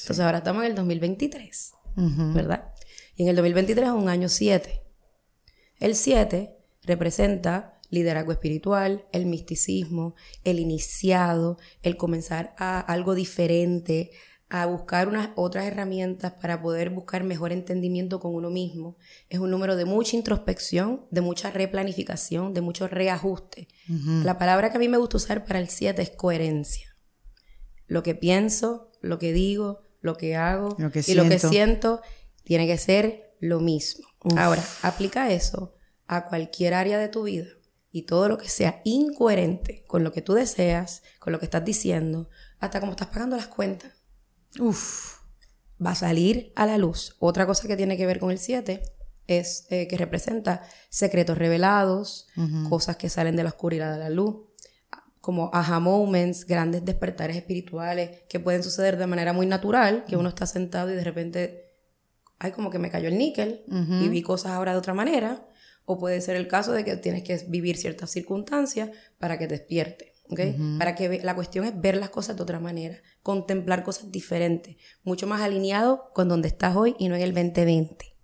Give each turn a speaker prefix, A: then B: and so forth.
A: Entonces ahora estamos en el 2023, ¿verdad? Y en el 2023 es un año 7. El 7 representa liderazgo espiritual, el misticismo, el iniciado, el comenzar a algo diferente, a buscar unas otras herramientas para poder buscar mejor entendimiento con uno mismo. Es un número de mucha introspección, de mucha replanificación, de mucho reajuste. La palabra que a mí me gusta usar para el 7 es coherencia. Lo que pienso, lo que digo, lo que hago lo que siento tiene que ser lo mismo. Ahora, aplica eso a cualquier área de tu vida. Y todo lo que sea incoherente con lo que tú deseas, con lo que estás diciendo, hasta como estás pagando las cuentas, va a salir a la luz. Otra cosa que tiene que ver con el 7 es que representa secretos revelados, cosas que salen de la oscuridad a la luz, como aha moments, grandes despertares espirituales que pueden suceder de manera muy natural, que uno está sentado y de repente, ay, como que me cayó el níquel y vi cosas ahora de otra manera. O puede ser el caso de que tienes que vivir ciertas circunstancias para que te despierte, ¿okay? Para que la cuestión es ver las cosas de otra manera, contemplar cosas diferentes, mucho más alineado con donde estás hoy y no en el 2020.